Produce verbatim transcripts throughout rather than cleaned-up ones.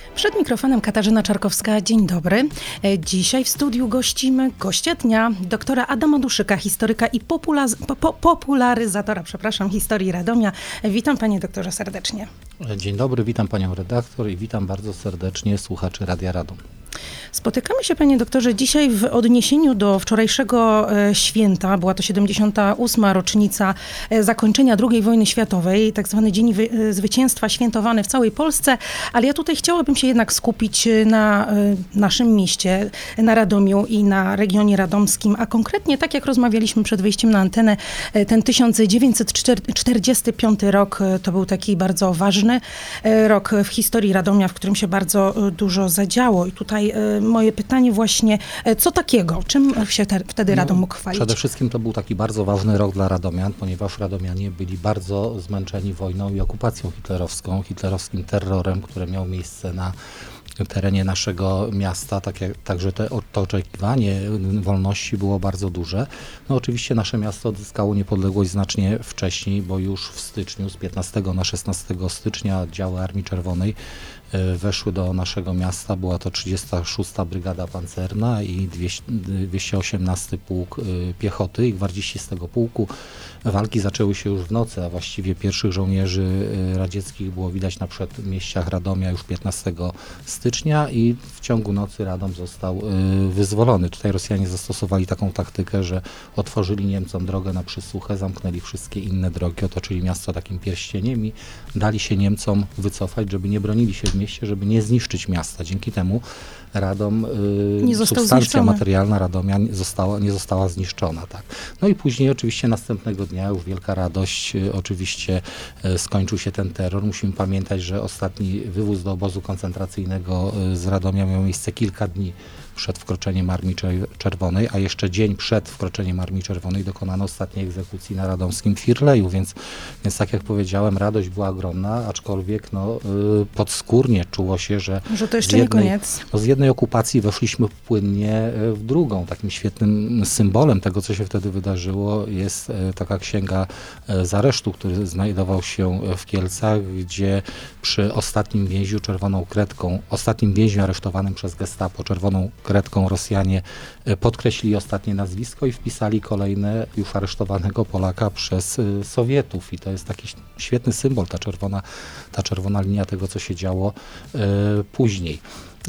Przed mikrofonem Katarzyna Czarkowska. Dzień dobry. Dzisiaj w studiu gościmy gościa dnia, doktora Adama Duszyka, historyka i populaz- po- po- popularyzatora, przepraszam, historii Radomia. Witam panie doktorze serdecznie. Dzień dobry, witam panią redaktor i witam bardzo serdecznie słuchaczy Radia Radom. Spotykamy się, panie doktorze, dzisiaj w odniesieniu do wczorajszego święta. Była to siedemdziesiąta ósma rocznica zakończenia drugiej wojny światowej, tak zwany Dzień Wy- Zwycięstwa świętowany w całej Polsce, ale ja tutaj chciałabym się jednak skupić na naszym mieście, na Radomiu i na regionie radomskim, a konkretnie, tak jak rozmawialiśmy przed wyjściem na antenę, ten tysiąc dziewięćset czterdziesty piąty rok to był taki bardzo ważny rok w historii Radomia, w którym się bardzo dużo zadziało. I tutaj moje pytanie właśnie, co takiego? Czym się te, wtedy Radom mógł chwalić? Przede wszystkim to był taki bardzo ważny rok dla radomian, ponieważ radomianie byli bardzo zmęczeni wojną i okupacją hitlerowską, hitlerowskim terrorem, które miał miejsce na terenie naszego miasta, tak jak, także te, to oczekiwanie wolności było bardzo duże. No oczywiście nasze miasto odzyskało niepodległość znacznie wcześniej, bo już w styczniu, z piętnastego na szesnastego stycznia oddziały Armii Czerwonej weszły do naszego miasta. Była to trzydziesta szósta Brygada Pancerna i dwieście osiemnasty Pułk Piechoty i gwardziści z tego pułku. Walki zaczęły się już w nocy, a właściwie pierwszych żołnierzy radzieckich było widać na przedmieściach Radomia już piętnastego stycznia i w ciągu nocy Radom został wyzwolony. Tutaj Rosjanie zastosowali taką taktykę, że otworzyli Niemcom drogę na Przysłuchę, zamknęli wszystkie inne drogi, otoczyli miasto takim pierścieniem i dali się Niemcom wycofać, żeby nie bronili się w mieście, żeby nie zniszczyć miasta. Dzięki temu Radom, nie substancja zniszczony. materialna Radomia została, nie została zniszczona. Tak. No i później oczywiście następnego dnia już wielka radość, oczywiście skończył się ten terror. Musimy pamiętać, że ostatni wywóz do obozu koncentracyjnego z Radomia miał miejsce kilka dni przed wkroczeniem Armii Czerwonej, a jeszcze dzień przed wkroczeniem Armii Czerwonej dokonano ostatniej egzekucji na radomskim Firleju, więc, więc tak jak powiedziałem, radość była ogromna, aczkolwiek no, podskórnie czuło się, że, że to jeszcze jednej, nie koniec. No, z jednej okupacji weszliśmy płynnie w drugą. Takim świetnym symbolem tego, co się wtedy wydarzyło, jest taka księga z aresztu, który znajdował się w Kielcach, gdzie przy ostatnim więźniu czerwoną kredką, ostatnim więźniu aresztowanym przez Gestapo czerwoną kredką Rosjanie podkreślili ostatnie nazwisko i wpisali kolejne już aresztowanego Polaka przez Sowietów. I to jest taki świetny symbol, ta czerwona, ta czerwona linia tego, co się działo e, później.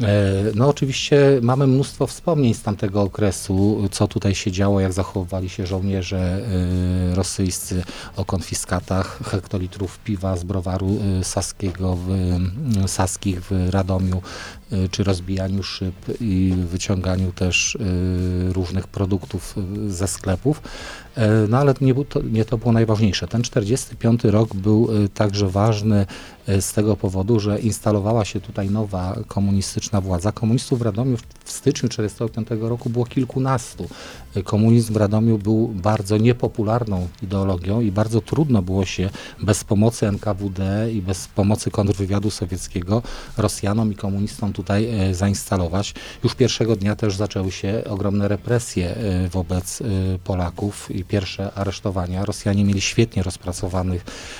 No oczywiście mamy mnóstwo wspomnień z tamtego okresu, co tutaj się działo, jak zachowywali się żołnierze rosyjscy, o konfiskatach hektolitrów piwa z browaru saskiego w, saskich w Radomiu, czy rozbijaniu szyb i wyciąganiu też różnych produktów ze sklepów. No ale nie to, nie to było najważniejsze. Ten czterdziesty piąty rok był także ważny z tego powodu, że instalowała się tutaj nowa komunistyczna władza. Komunistów w Radomiu w styczniu czterdziestego piątego roku było kilkunastu. Komunizm w Radomiu był bardzo niepopularną ideologią i bardzo trudno było się bez pomocy N K W D i bez pomocy kontrwywiadu sowieckiego Rosjanom i komunistom tutaj zainstalować. Już pierwszego dnia też zaczęły się ogromne represje wobec Polaków i pierwsze aresztowania. Rosjanie mieli świetnie rozpracowany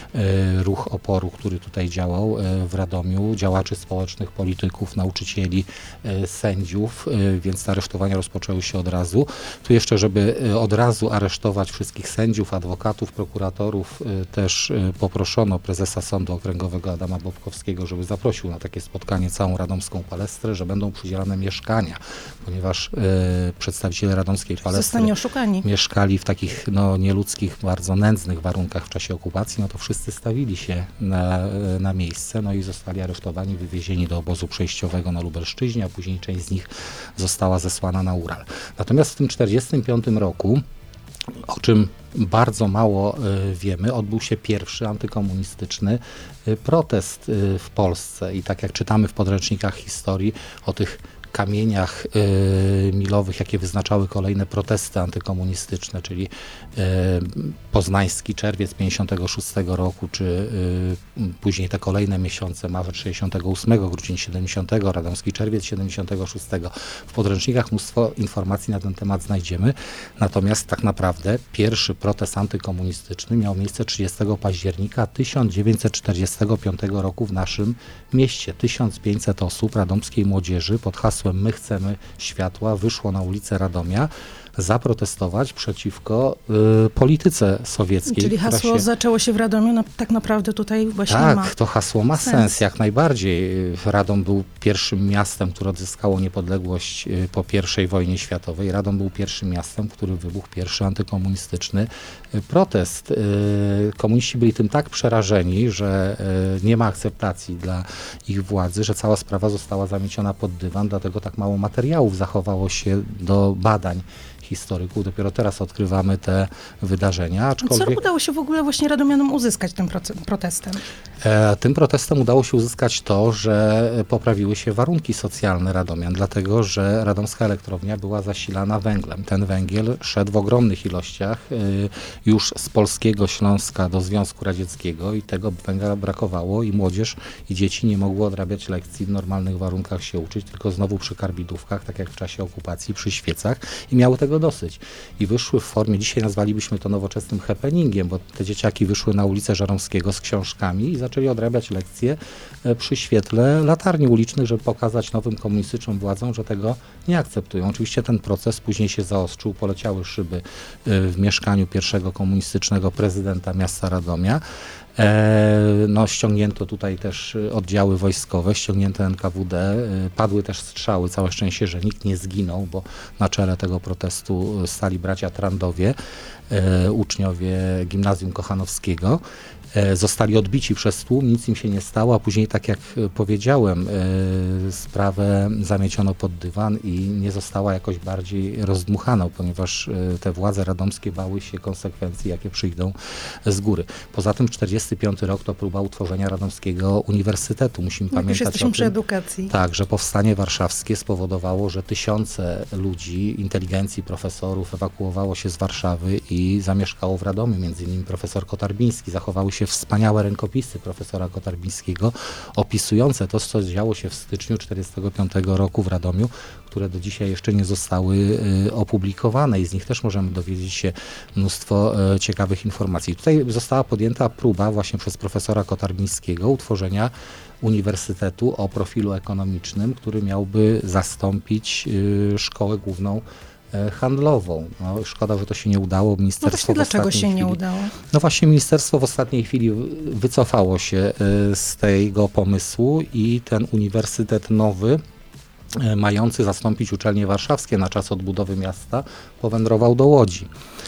ruch oporu, który tutaj działał w Radomiu, działaczy społecznych, polityków, nauczycieli, sędziów, więc te aresztowania rozpoczęły się od razu. Tu jeszcze, żeby od razu aresztować wszystkich sędziów, adwokatów, prokuratorów, też poproszono prezesa Sądu Okręgowego Adama Bobkowskiego, żeby zaprosił na takie spotkanie całą radomską palestrę, że będą przydzielane mieszkania, ponieważ przedstawiciele radomskiej palestry mieszkali w takich no, nieludzkich, bardzo nędznych warunkach w czasie okupacji, no to wszyscy stawili się na, na miejsce, no i zostali aresztowani, wywiezieni do obozu przejściowego na Lubelszczyźnie, a później część z nich została zesłana na Ural. Natomiast w tym czterdziestym piątym roku, o czym bardzo mało y, wiemy, odbył się pierwszy antykomunistyczny y, protest y, w Polsce i tak jak czytamy w podręcznikach historii o tych kamieniach y, milowych, jakie wyznaczały kolejne protesty antykomunistyczne, czyli y, poznański czerwiec pięćdziesiątego szóstego roku, czy y, później te kolejne miesiące, marzec sześćdziesiątego ósmego, grudzień siedemdziesiątego, radomski czerwiec siedemdziesiątego szóstego. W podręcznikach mnóstwo informacji na ten temat znajdziemy, natomiast tak naprawdę pierwszy protest antykomunistyczny miał miejsce trzydziestego października tysiąc dziewięćset czterdziestego piątego roku w naszym mieście. tysiąc pięćset osób radomskiej młodzieży pod hasłem My chcemy światła wyszło na ulicę Radomia zaprotestować przeciwko y, polityce sowieckiej. Czyli hasło się... zaczęło się w Radomiu, no, tak naprawdę tutaj właśnie tak, ma Tak, to hasło ma sens. sens, jak najbardziej. Radom był pierwszym miastem, które odzyskało niepodległość y, po pierwszej wojnie światowej. Radom był pierwszym miastem, w którym wybuchł pierwszy antykomunistyczny y, protest. Y, komuniści byli tym tak przerażeni, że y, nie ma akceptacji dla ich władzy, że cała sprawa została zamieciona pod dywan, dlatego tak mało materiałów zachowało się do badań historyków. Dopiero teraz odkrywamy te wydarzenia. Aczkolwiek... Co udało się w ogóle właśnie radomianom uzyskać tym protestem? E, tym protestem udało się uzyskać to, że poprawiły się warunki socjalne Radomian, dlatego że radomska elektrownia była zasilana węglem. Ten węgiel szedł w ogromnych ilościach e, już z polskiego Śląska do Związku Radzieckiego i tego węgla brakowało i młodzież i dzieci nie mogły odrabiać lekcji w normalnych warunkach się uczyć, tylko znowu przy karbidówkach, tak jak w czasie okupacji, przy świecach i miały tego dosyć. I wyszły w formie, dzisiaj nazwalibyśmy to nowoczesnym happeningiem, bo te dzieciaki wyszły na ulicę Żeromskiego z książkami i zaczęli odrabiać lekcje przy świetle latarni ulicznych, żeby pokazać nowym komunistycznym władzom, że tego nie akceptują. Oczywiście ten proces później się zaostrzył, poleciały szyby w mieszkaniu pierwszego komunistycznego prezydenta miasta Radomia. No, ściągnięto tutaj też oddziały wojskowe, ściągnięto N K W D, padły też strzały, całe szczęście, że nikt nie zginął, bo na czele tego protestu stali bracia Trandowie, uczniowie Gimnazjum Kochanowskiego. Zostali odbici przez tłum, nic im się nie stało, a później, tak jak powiedziałem, sprawę zamieciono pod dywan i nie została jakoś bardziej rozdmuchana, ponieważ te władze radomskie bały się konsekwencji, jakie przyjdą z góry. Poza tym czterdziesty piąty rok to próba utworzenia Radomskiego Uniwersytetu. Musimy Jak pamiętać już jesteśmy o tym, przy edukacji. Tak, że powstanie warszawskie spowodowało, że tysiące ludzi, inteligencji, profesorów ewakuowało się z Warszawy i zamieszkało w Radomiu. Między innymi profesor Kotarbiński. Zachowały się wspaniałe rękopisy profesora Kotarbińskiego opisujące to, co działo się w styczniu czterdziestego piątego roku w Radomiu, które do dzisiaj jeszcze nie zostały y, opublikowane i z nich też możemy dowiedzieć się mnóstwo y, ciekawych informacji. Tutaj została podjęta próba właśnie przez profesora Kotarbińskiego utworzenia uniwersytetu o profilu ekonomicznym, który miałby zastąpić y, szkołę główną handlową. No, szkoda, że to się nie udało. Ministerstwo no właśnie dlaczego się chwili, nie udało? No właśnie ministerstwo w ostatniej chwili wycofało się z tego pomysłu i ten uniwersytet nowy, mający zastąpić uczelnie warszawskie na czas odbudowy miasta, powędrował do Łodzi.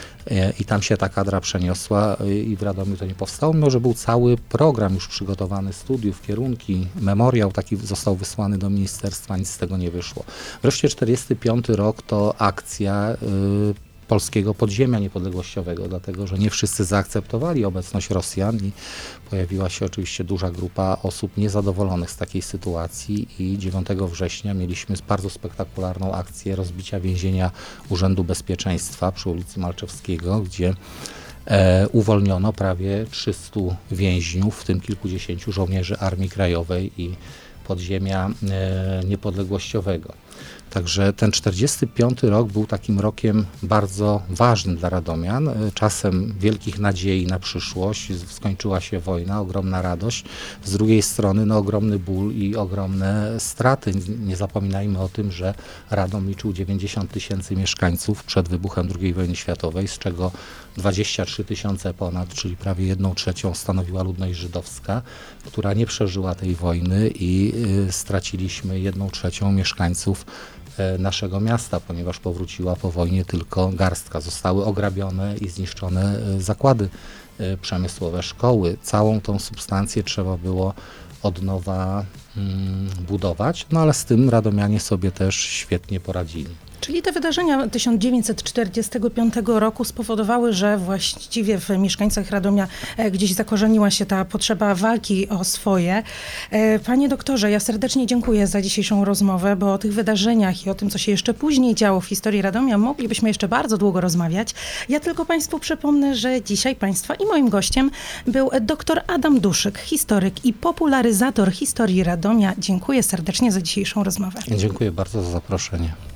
I tam się ta kadra przeniosła i w Radomiu to nie powstało, mimo że był cały program już przygotowany, studiów, kierunki, memoriał taki został wysłany do ministerstwa, nic z tego nie wyszło. Wreszcie czterdziesty piąty rok to akcja y, polskiego podziemia niepodległościowego, dlatego że nie wszyscy zaakceptowali obecność Rosjan i pojawiła się oczywiście duża grupa osób niezadowolonych z takiej sytuacji i dziewiątego września mieliśmy bardzo spektakularną akcję rozbicia więzienia Urzędu Bezpieczeństwa przy ulicy Malczewskiego, gdzie e, uwolniono prawie trzystu więźniów, w tym kilkudziesięciu żołnierzy Armii Krajowej i podziemia e, niepodległościowego. Także ten czterdziesty piąty rok był takim rokiem bardzo ważnym dla radomian, czasem wielkich nadziei na przyszłość. Skończyła się wojna, ogromna radość. Z drugiej strony no, ogromny ból i ogromne straty. Nie zapominajmy o tym, że Radom liczył dziewięćdziesiąt tysięcy mieszkańców przed wybuchem drugiej wojny światowej, z czego dwadzieścia trzy tysiące ponad, czyli prawie jedną trzecią stanowiła ludność żydowska, która nie przeżyła tej wojny i y, straciliśmy jedną trzecią mieszkańców naszego miasta, ponieważ powróciła po wojnie tylko garstka. Zostały ograbione i zniszczone zakłady przemysłowe, szkoły. Całą tą substancję trzeba było od nowa mm, budować, no ale z tym radomianie sobie też świetnie poradzili. Czyli te wydarzenia tysiąc dziewięćset czterdziestego piątego roku spowodowały, że właściwie w mieszkańcach Radomia e, gdzieś zakorzeniła się ta potrzeba walki o swoje. E, Panie doktorze, ja serdecznie dziękuję za dzisiejszą rozmowę, bo o tych wydarzeniach i o tym, co się jeszcze później działo w historii Radomia, moglibyśmy jeszcze bardzo długo rozmawiać. Ja tylko Państwu przypomnę, że dzisiaj Państwa i moim gościem był dr Adam Duszyk, historyk i popularyzator historii Radomia. Dziękuję serdecznie za dzisiejszą rozmowę. Dziękuję bardzo za zaproszenie.